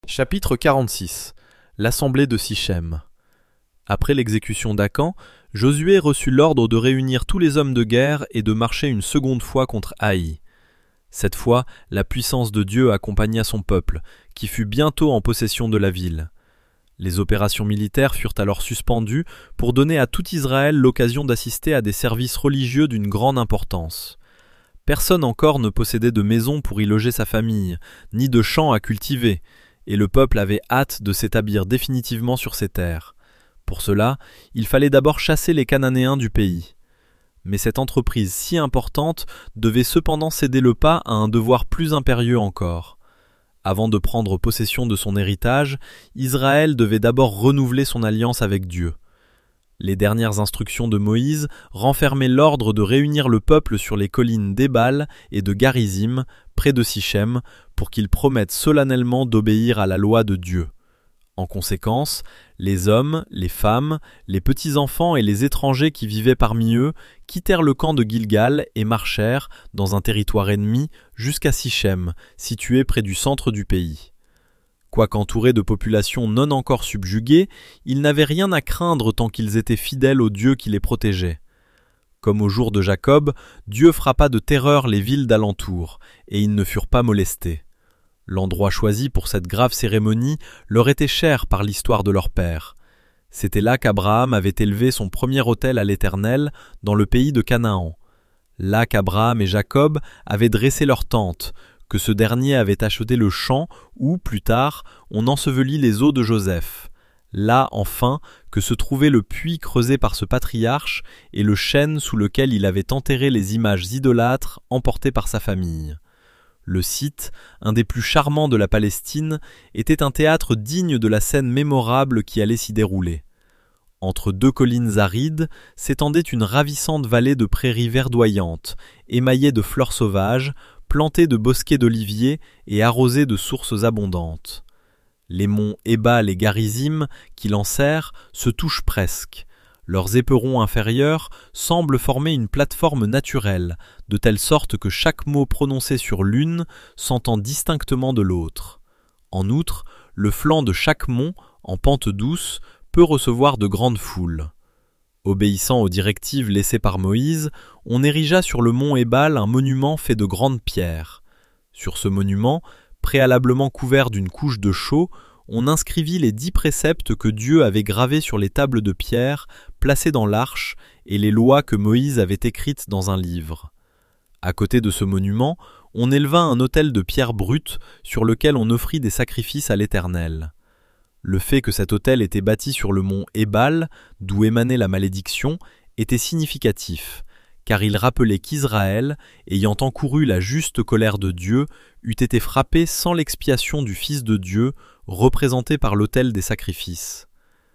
Chapitre 46. L'assemblée de Sichem. Après l'exécution d'Acan, Josué reçut l'ordre de réunir tous les hommes de guerre et de marcher une seconde fois contre Haï. Cette fois, la puissance de Dieu accompagna son peuple, qui fut bientôt en possession de la ville. Les opérations militaires furent alors suspendues pour donner à tout Israël l'occasion d'assister à des services religieux d'une grande importance. Personne encore ne possédait de maison pour y loger sa famille, ni de champs à cultiver, et le peuple avait hâte de s'établir définitivement sur ces terres. Pour cela, il fallait d'abord chasser les Cananéens du pays. Mais cette entreprise si importante devait cependant céder le pas à un devoir plus impérieux encore. Avant de prendre possession de son héritage, Israël devait d'abord renouveler son alliance avec Dieu. Les dernières instructions de Moïse renfermaient l'ordre de réunir le peuple sur les collines d'Ébal et de Garizim, près de Sichem, pour qu'ils promettent solennellement d'obéir à la loi de Dieu. En conséquence, les hommes, les femmes, les petits-enfants et les étrangers qui vivaient parmi eux quittèrent le camp de Gilgal et marchèrent, dans un territoire ennemi, jusqu'à Sichem, situé près du centre du pays. Quoiqu'entourés de populations non encore subjuguées, ils n'avaient rien à craindre tant qu'ils étaient fidèles au Dieu qui les protégeait. Comme au jour de Jacob, Dieu frappa de terreur les villes d'alentour, et ils ne furent pas molestés. L'endroit choisi pour cette grave cérémonie leur était cher par l'histoire de leur père. C'était là qu'Abraham avait élevé son premier autel à l'Éternel, dans le pays de Canaan. Là qu'Abraham et Jacob avaient dressé leur tente, que ce dernier avait acheté le champ où, plus tard, on ensevelit les os de Joseph. Là, enfin, que se trouvait le puits creusé par ce patriarche et le chêne sous lequel il avait enterré les images idolâtres emportées par sa famille. Le site, un des plus charmants de la Palestine, était un théâtre digne de la scène mémorable qui allait s'y dérouler. Entre deux collines arides s'étendait une ravissante vallée de prairies verdoyantes, émaillée de fleurs sauvages, plantée de bosquets d'oliviers et arrosée de sources abondantes. Les monts Ébal et Garizim, qui l'enserrent, se touchent presque. Leurs éperons inférieurs semblent former une plateforme naturelle, de telle sorte que chaque mot prononcé sur l'une s'entend distinctement de l'autre. En outre, le flanc de chaque mont, en pente douce, peut recevoir de grandes foules. Obéissant aux directives laissées par Moïse, on érigea sur le mont Ébal un monument fait de grandes pierres. Sur ce monument, préalablement couvert d'une couche de chaux, on inscrivit les 10 préceptes que Dieu avait gravés sur les tables de pierre placées dans l'arche et les lois que Moïse avait écrites dans un livre. À côté de ce monument, on éleva un autel de pierre brute sur lequel on offrit des sacrifices à l'Éternel. Le fait que cet autel était bâti sur le mont Ébal, d'où émanait la malédiction, était significatif, car il rappelait qu'Israël, ayant encouru la juste colère de Dieu, eût été frappé sans l'expiation du Fils de Dieu, représenté par l'autel des sacrifices.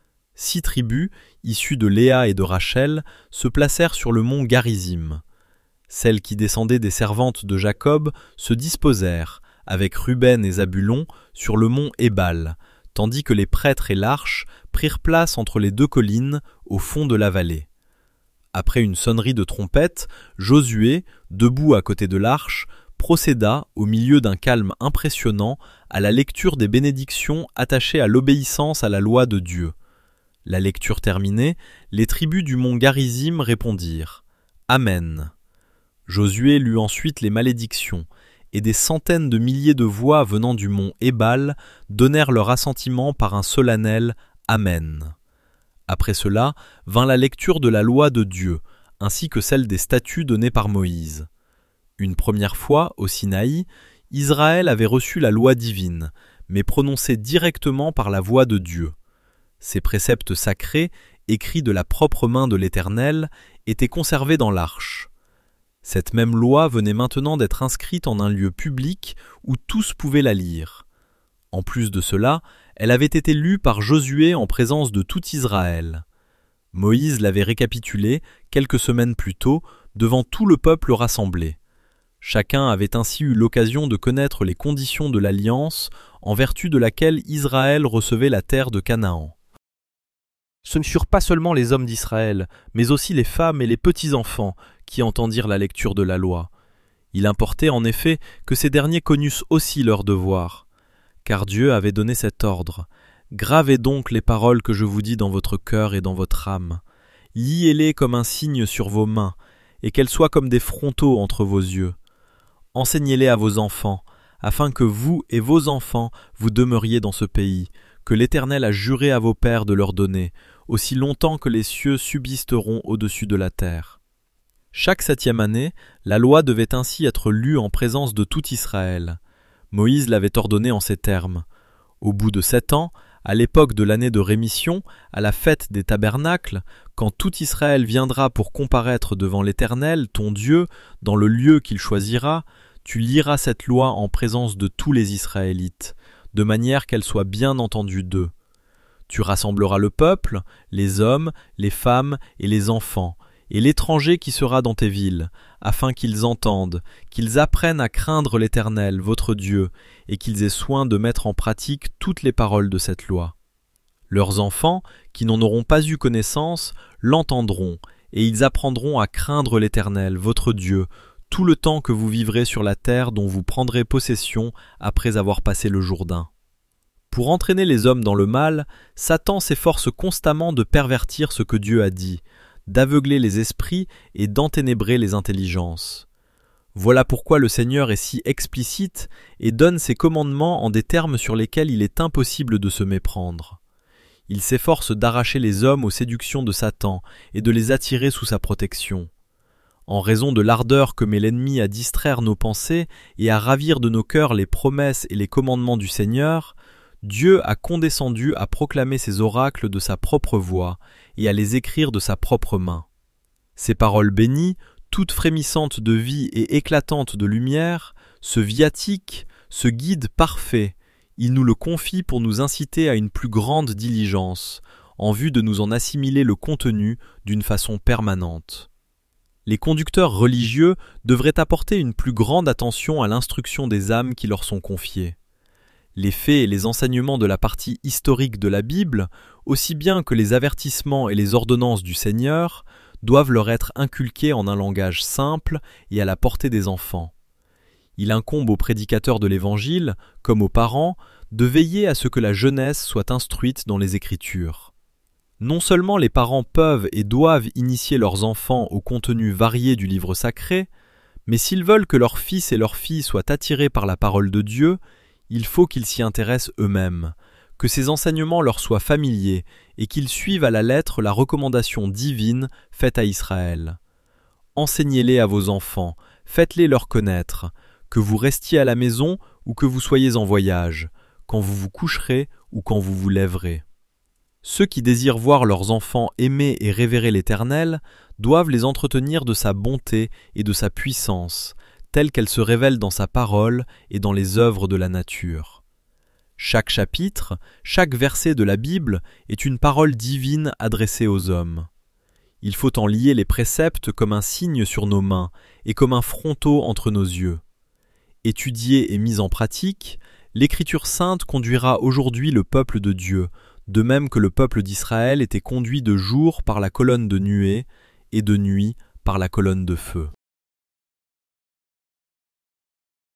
6 tribus, issues de Léa et de Rachel, se placèrent sur le mont Garizim. Celles qui descendaient des servantes de Jacob se disposèrent, avec Ruben et Zabulon, sur le mont Ébal, tandis que les prêtres et l'arche prirent place entre les deux collines, au fond de la vallée. Après une sonnerie de trompette, Josué, debout à côté de l'arche, procéda, au milieu d'un calme impressionnant, à la lecture des bénédictions attachées à l'obéissance à la loi de Dieu. La lecture terminée, les tribus du mont Garizim répondirent « Amen ». Josué lut ensuite les malédictions, et des centaines de milliers de voix venant du mont Ébal donnèrent leur assentiment par un solennel « Amen ». Après cela vint la lecture de la loi de Dieu, ainsi que celle des statuts donnés par Moïse. Une première fois, au Sinaï, Israël avait reçu la loi divine, mais prononcée directement par la voix de Dieu. Ces préceptes sacrés, écrits de la propre main de l'Éternel, étaient conservés dans l'arche. Cette même loi venait maintenant d'être inscrite en un lieu public où tous pouvaient la lire. En plus de cela, elle avait été lue par Josué en présence de tout Israël. Moïse l'avait récapitulée quelques semaines plus tôt devant tout le peuple rassemblé. Chacun avait ainsi eu l'occasion de connaître les conditions de l'alliance en vertu de laquelle Israël recevait la terre de Canaan. Ce ne furent pas seulement les hommes d'Israël, mais aussi les femmes et les petits-enfants qui entendirent la lecture de la loi. Il importait en effet que ces derniers connussent aussi leurs devoirs. car Dieu avait donné cet ordre. Gravez donc les paroles que je vous dis dans votre cœur et dans votre âme. Liez-les comme un signe sur vos mains, et qu'elles soient comme des frontaux entre vos yeux. Enseignez-les à vos enfants, afin que vous et vos enfants vous demeuriez dans ce pays, que l'Éternel a juré à vos pères de leur donner, aussi longtemps que les cieux subsisteront au-dessus de la terre. Chaque 7e année, la loi devait ainsi être lue en présence de tout Israël. Moïse l'avait ordonné en ces termes. Au bout de 7 ans, à l'époque de l'année de rémission, à la fête des tabernacles, quand tout Israël viendra pour comparaître devant l'Éternel, ton Dieu, dans le lieu qu'il choisira, tu liras cette loi en présence de tous les Israélites, de manière qu'elle soit bien entendue d'eux. Tu rassembleras le peuple, les hommes, les femmes et les enfants, et l'étranger qui sera dans tes villes, afin qu'ils entendent, qu'ils apprennent à craindre l'Éternel, votre Dieu, et qu'ils aient soin de mettre en pratique toutes les paroles de cette loi. Leurs enfants, qui n'en auront pas eu connaissance, l'entendront, et ils apprendront à craindre l'Éternel, votre Dieu, tout le temps que vous vivrez sur la terre dont vous prendrez possession après avoir passé le Jourdain. Pour entraîner les hommes dans le mal, Satan s'efforce constamment de pervertir ce que Dieu a dit, d'aveugler les esprits et d'enténébrer les intelligences. Voilà pourquoi le Seigneur est si explicite et donne ses commandements en des termes sur lesquels il est impossible de se méprendre. Il s'efforce d'arracher les hommes aux séductions de Satan et de les attirer sous sa protection. En raison de l'ardeur que met l'ennemi à distraire nos pensées et à ravir de nos cœurs les promesses et les commandements du Seigneur, Dieu a condescendu à proclamer ces oracles de sa propre voix et à les écrire de sa propre main. Ces paroles bénies, toutes frémissantes de vie et éclatantes de lumière, ce viatique, ce guide parfait, il nous le confie pour nous inciter à une plus grande diligence, en vue de nous en assimiler le contenu d'une façon permanente. Les conducteurs religieux devraient apporter une plus grande attention à l'instruction des âmes qui leur sont confiées. Les faits et les enseignements de la partie historique de la Bible, aussi bien que les avertissements et les ordonnances du Seigneur, doivent leur être inculqués en un langage simple et à la portée des enfants. Il incombe aux prédicateurs de l'Évangile, comme aux parents, de veiller à ce que la jeunesse soit instruite dans les Écritures. Non seulement les parents peuvent et doivent initier leurs enfants au contenu varié du livre sacré, mais s'ils veulent que leurs fils et leurs filles soient attirés par la parole de Dieu, il faut qu'ils s'y intéressent eux-mêmes, que ces enseignements leur soient familiers et qu'ils suivent à la lettre la recommandation divine faite à Israël. Enseignez-les à vos enfants, faites-les leur connaître, que vous restiez à la maison ou que vous soyez en voyage, quand vous vous coucherez ou quand vous vous lèverez. Ceux qui désirent voir leurs enfants aimer et révérer l'Éternel doivent les entretenir de sa bonté et de sa puissance, telle qu'elle se révèle dans sa parole et dans les œuvres de la nature. Chaque chapitre, chaque verset de la Bible est une parole divine adressée aux hommes. Il faut en lier les préceptes comme un signe sur nos mains et comme un fronteau entre nos yeux. Étudiée et mise en pratique, l'Écriture sainte conduira aujourd'hui le peuple de Dieu, de même que le peuple d'Israël était conduit de jour par la colonne de nuée et de nuit par la colonne de feu.